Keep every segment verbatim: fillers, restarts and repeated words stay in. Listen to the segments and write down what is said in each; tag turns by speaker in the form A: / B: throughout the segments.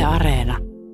A: Areena.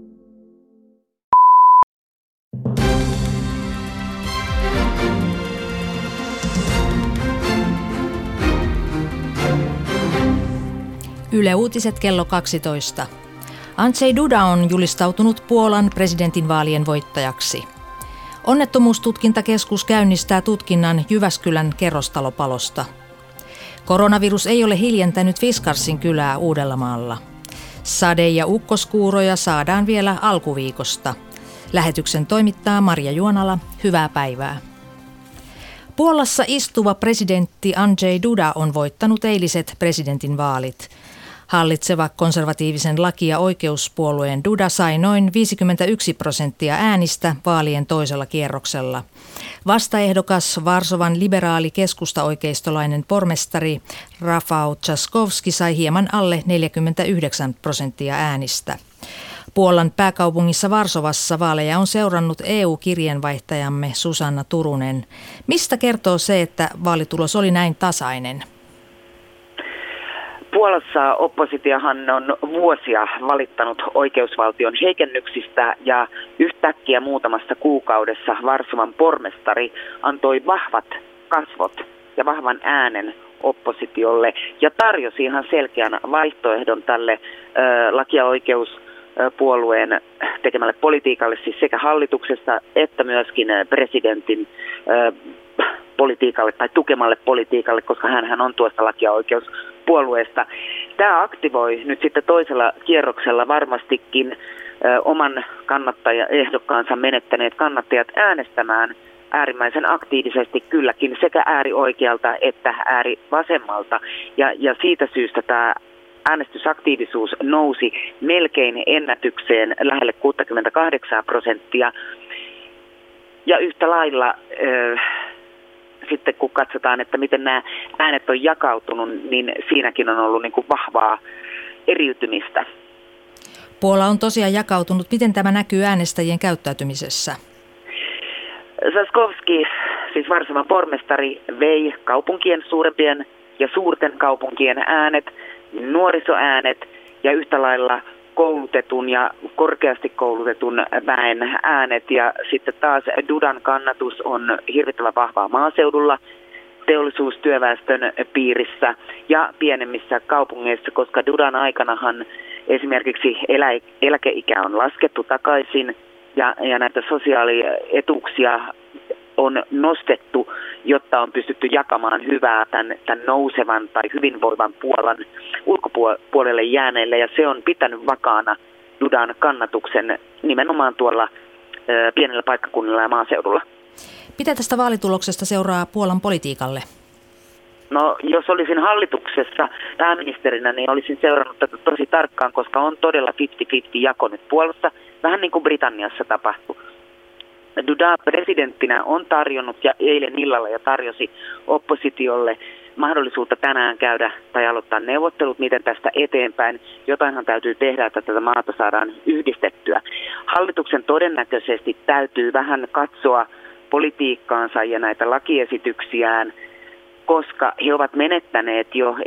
A: Yle Uutiset kello kaksitoista. Andrzej Duda on julistautunut Puolan presidentinvaalien voittajaksi. Onnettomuustutkintakeskus käynnistää tutkinnan Jyväskylän kerrostalopalosta. Koronavirus ei ole hiljentänyt Fiskarsin kylää Uudellamaalla. Sade- ja ukkoskuuroja saadaan vielä alkuviikosta. Lähetyksen toimittaa Marja Juonala. Hyvää päivää. Puolassa istuva presidentti Andrzej Duda on voittanut eiliset presidentinvaalit. Hallitseva konservatiivisen laki- ja oikeuspuolueen Duda sai noin viisikymmentäyksi prosenttia äänistä vaalien toisella kierroksella. Vastaehdokas Varsovan liberaali keskustaoikeistolainen pormestari Rafał Trzaskowski sai hieman alle neljäkymmentäyhdeksän prosenttia äänistä. Puolan pääkaupungissa Varsovassa vaaleja on seurannut E U-kirjeenvaihtajamme Susanna Turunen. Mistä kertoo se, että vaalitulos oli näin tasainen?
B: Puolassa oppositiohan on vuosia valittanut oikeusvaltion heikennyksistä ja yhtäkkiä muutamassa kuukaudessa Varsovan pormestari antoi vahvat kasvot ja vahvan äänen oppositiolle ja tarjosi ihan selkeän vaihtoehdon tälle ö, laki- ja oikeuspuolueen tekemälle politiikalle, siis sekä hallituksesta että myöskin presidentin ö, politiikalle tai tukemalle politiikalle, koska hänhän on tuosta laki- ja oikeuspuolueesta. Tämä aktivoi nyt sitten toisella kierroksella varmastikin ö, oman kannattajaehdokkaansa menettäneet kannattajat äänestämään äärimmäisen aktiivisesti kylläkin sekä äärioikealta että äärivasemmalta. Ja, ja siitä syystä tämä äänestysaktiivisuus nousi melkein ennätykseen lähelle kuusikymmentäkahdeksan prosenttia. Ja yhtä lailla Ö, sitten kun katsotaan, että miten nämä äänet on jakautunut, niin siinäkin on ollut niin kuin vahvaa eriytymistä.
A: Puola on tosiaan jakautunut. Miten tämä näkyy äänestäjien käyttäytymisessä?
B: Trzaskowski, siis Varsovan pormestari, vei kaupunkien suurempien ja suurten kaupunkien äänet, nuorisoäänet ja yhtä lailla koulutetun ja korkeasti koulutetun väen äänet, ja sitten taas Dudan kannatus on hirvittävän vahvaa maaseudulla, teollisuustyöväestön piirissä ja pienemmissä kaupungeissa, koska Dudan aikanahan esimerkiksi elä, eläkeikä on laskettu takaisin ja, ja näitä sosiaalietuuksia on nostettu, jotta on pystytty jakamaan hyvää tämän, tämän nousevan tai hyvinvoivan Puolan ulkopuolelle jääneille, ja se on pitänyt vakaana Dudan kannatuksen nimenomaan tuolla ö, pienellä paikkakunnilla ja maaseudulla.
A: Mitä tästä vaalituloksesta seuraa Puolan politiikalle?
B: No, jos olisin hallituksessa pääministerinä, niin olisin seurannut tätä tosi tarkkaan, koska on todella viisikymmentä viisikymmentä jako nyt Puolassa, vähän niin kuin Britanniassa tapahtui. Duda presidenttinä on tarjonnut ja eilen illalla ja tarjosi oppositiolle mahdollisuutta tänään käydä tai aloittaa neuvottelut, miten tästä eteenpäin. Jotainhan täytyy tehdä, että tätä maata saadaan yhdistettyä. Hallituksen todennäköisesti täytyy vähän katsoa politiikkaansa ja näitä lakiesityksiään, koska he ovat menettäneet jo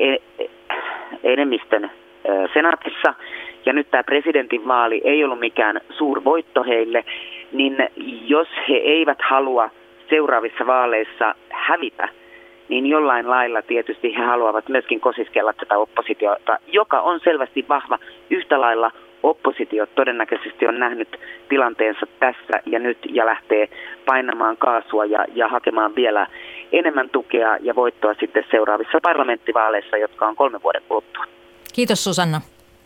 B: enemmistön senaatissa ja nyt tämä presidentinvaali ei ollut mikään suurvoitto heille, niin jos he eivät halua seuraavissa vaaleissa hävitä, niin jollain lailla tietysti he haluavat myöskin kosiskella tätä oppositiota, joka on selvästi vahva. Yhtä lailla oppositio todennäköisesti on nähnyt tilanteensa tässä ja nyt ja lähtee painamaan kaasua ja, ja hakemaan vielä enemmän tukea ja voittoa sitten seuraavissa parlamenttivaaleissa, jotka on kolmen vuoden kuluttua.
A: Kiitos Susanna.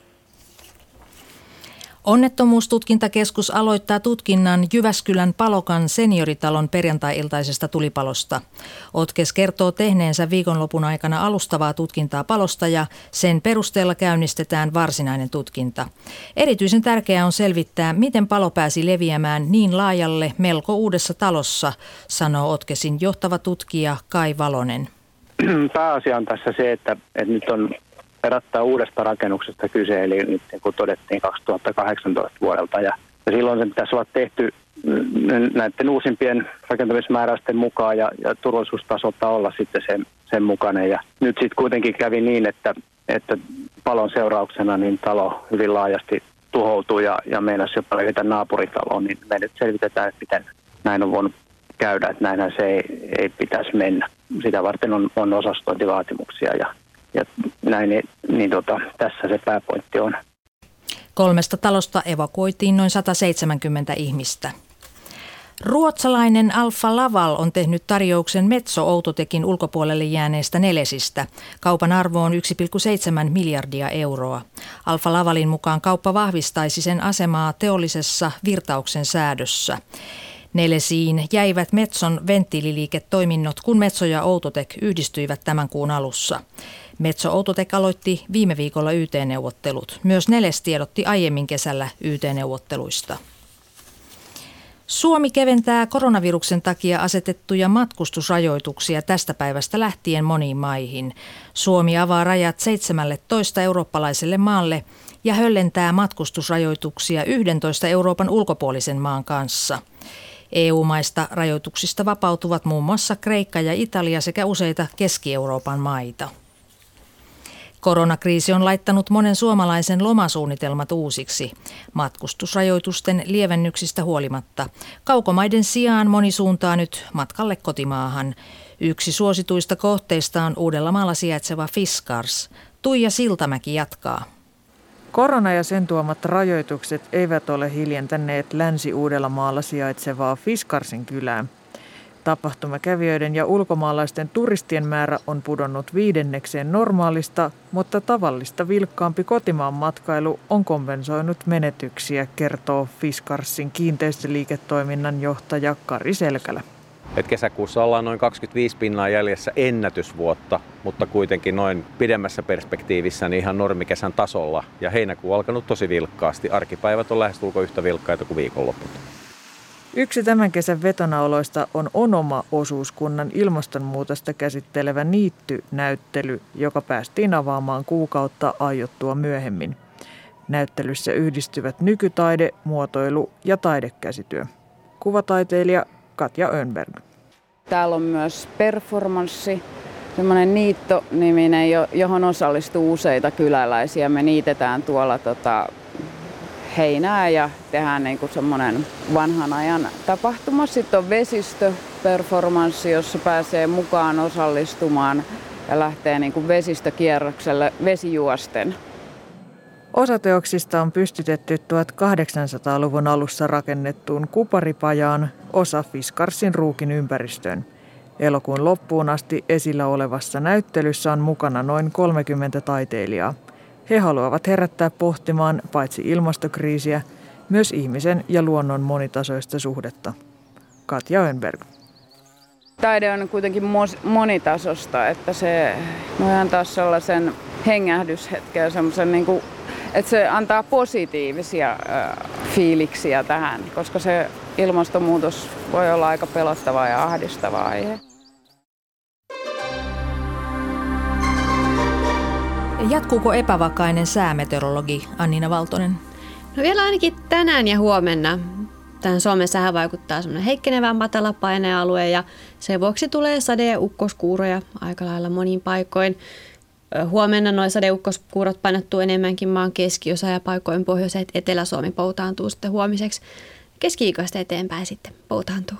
A: Onnettomuustutkintakeskus aloittaa tutkinnan Jyväskylän Palokan senioritalon perjantai-iltaisesta tulipalosta. Otkes kertoo tehneensä viikonlopun aikana alustavaa tutkintaa palosta ja sen perusteella käynnistetään varsinainen tutkinta. Erityisen tärkeää on selvittää, miten palo pääsi leviämään niin laajalle melko uudessa talossa, sanoo Otkesin johtava tutkija Kai Valonen.
C: Pääasia on tässä se, että, että nyt on verrattaa uudesta rakennuksesta kyse, eli nyt kun todettiin kaksituhattakahdeksantoista vuodelta. Ja, ja silloin se pitäisi olla tehty näiden uusimpien rakentamismääräysten mukaan ja, ja turvallisuustasolta olla sitten sen, sen mukainen. Ja nyt sitten kuitenkin kävi niin, että, että palon seurauksena niin talo hyvin laajasti tuhoutui ja, ja meinasi jopa levitä naapuritaloon, niin me nyt selvitetään, että miten näin on voinut käydä, että näinhän se ei, ei pitäisi mennä. Sitä varten on, on osastointivaatimuksia ja, ja näin, niin, niin tota, tässä se pääpointti on.
A: Kolmesta talosta evakuoitiin noin sata seitsemänkymmentä ihmistä. Ruotsalainen Alfa Laval on tehnyt tarjouksen Metso Outotekin ulkopuolelle jääneestä Nelesistä. Kaupan arvo on yksi pilkku seitsemän miljardia euroa. Alfa Lavalin mukaan kauppa vahvistaisi sen asemaa teollisessa virtauksen säädössä. Nelesiin jäivät Metson venttiililiiketoiminnot, kun Metso ja Outotek yhdistyivät tämän kuun alussa. Metso Outotek aloitti viime viikolla Y T-neuvottelut. Myös Neles tiedotti aiemmin kesällä Y T-neuvotteluista. Suomi keventää koronaviruksen takia asetettuja matkustusrajoituksia tästä päivästä lähtien moniin maihin. Suomi avaa rajat seitsemäntoista eurooppalaiselle maalle ja höllentää matkustusrajoituksia yhdentoista Euroopan ulkopuolisen maan kanssa. E U-maista rajoituksista vapautuvat muun muassa Kreikka ja Italia sekä useita Keski-Euroopan maita. Koronakriisi on laittanut monen suomalaisen lomasuunnitelmat uusiksi. Matkustusrajoitusten lievennyksistä huolimatta. Kaukomaiden sijaan moni suuntaa nyt matkalle kotimaahan. Yksi suosituista kohteista on Uudellamaalla sijaitseva Fiskars. Tuija Siltamäki jatkaa.
D: Korona ja sen tuomat rajoitukset eivät ole hiljentäneet Länsi-Uudellamaalla sijaitsevaa Fiskarsin kylää. Tapahtumakävijöiden ja ulkomaalaisten turistien määrä on pudonnut viidennekseen normaalista, mutta tavallista vilkkaampi kotimaan matkailu on kompensoinut menetyksiä, kertoo Fiskarsin kiinteistöliiketoiminnan johtaja Kari Selkälä.
E: Et kesäkuussa ollaan noin kaksikymmentäviisi pinnaa jäljessä ennätysvuotta, mutta kuitenkin noin pidemmässä perspektiivissä niin ihan normikesän tasolla. Ja heinäkuu on alkanut tosi vilkkaasti. Arkipäivät on lähestulkoon yhtä vilkkaita kuin viikonloput.
D: Yksi tämän kesän vetonaoloista on Onoma-osuuskunnan ilmastonmuutosta käsittelevä niittynäyttely, joka päästiin avaamaan kuukautta aiottua myöhemmin. Näyttelyssä yhdistyvät nykytaide, muotoilu ja taidekäsityö. Kuvataiteilija Katja Önberg.
F: Täällä on myös performanssi, semmoinen niitto-niminen, johon osallistuu useita kyläläisiä. Me niitetään tuolla tota, heinää ja tehdään niin kuin semmoinen vanhan ajan tapahtuma. Sitten on vesistöperformanssi, jossa pääsee mukaan osallistumaan ja lähtee niin kuin vesistökierrokselle vesijuosten.
D: Osa teoksista on pystytetty tuhatkahdeksansataaluvun alussa rakennettuun kuparipajaan, osa Fiskarsin ruukin ympäristöön. Elokuun loppuun asti esillä olevassa näyttelyssä on mukana noin kolmekymmentä taiteilijaa. He haluavat herättää pohtimaan paitsi ilmastokriisiä, myös ihmisen ja luonnon monitasoista suhdetta. Katja Önberg.
F: Taide on kuitenkin monitasosta, että se voi antaa sellaisen hengähdyshetken, semmoisen niin kuin, että se antaa positiivisia äh, fiiliksiä tähän, koska se ilmastonmuutos voi olla aika pelottava ja ahdistava aihe.
A: Jatkuuko epävakainen säämeteorologi Annina Valtonen?
G: No vielä ainakin tänään ja huomenna. Tähän Suomen säähän vaikuttaa semmoinen heikkenevä matalapainealue ja sen vuoksi tulee sade- ja ukkoskuuroja aika lailla monin paikoin. Huomenna nuo sade- ja ukkoskuurot painottuu enemmänkin maan keskiosa ja paikoin pohjoiset Etelä-Suomi poutaantuu sitten huomiseksi. Keski-ikäistä eteenpäin sitten poutaantuu.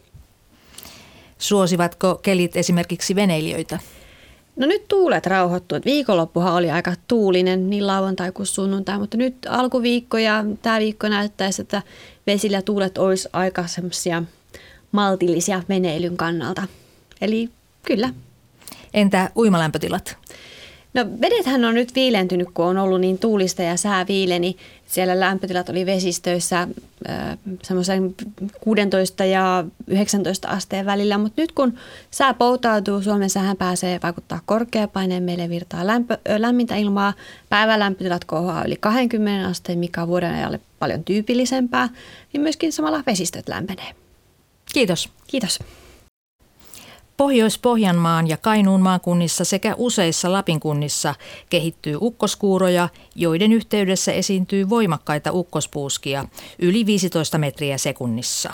A: Suosivatko kelit esimerkiksi veneilijöitä?
G: No nyt tuulet rauhoittuu. Viikonloppuhan oli aika tuulinen niin lauantai kuin sunnuntai, mutta nyt alkuviikko ja tämä viikko näyttäisi, että vesillä tuulet olisi aika semmoisia maltillisia veneilyn kannalta. Eli kyllä.
A: Entä uimalämpötilat?
G: No vedethän on nyt viilentynyt, kun on ollut niin tuulista ja sää viileni. Siellä lämpötilat oli vesistöissä äh, semmoisen kuusitoista ja yhdeksäntoista asteen välillä, mutta nyt kun sää poutautuu, Suomen säähän pääsee vaikuttaa korkeapaineen, meille virtaa lämpö, ö, lämmintä ilmaa. Päivän lämpötilat kohoaa yli kaksikymmentä asteen, mikä on vuoden ajalle paljon tyypillisempää, niin myöskin samalla vesistöt lämpenee.
A: Kiitos.
G: Kiitos.
A: Pohjois-Pohjanmaan ja Kainuun maakunnissa sekä useissa Lapin kunnissa kehittyy ukkoskuuroja, joiden yhteydessä esiintyy voimakkaita ukkospuuskia yli viisitoista metriä sekunnissa.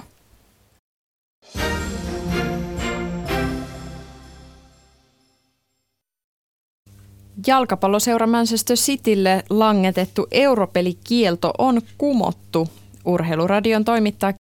H: Jalkapalloseura Manchester Citylle langetettu europelikielto on kumottu. Urheiluradion toimittaja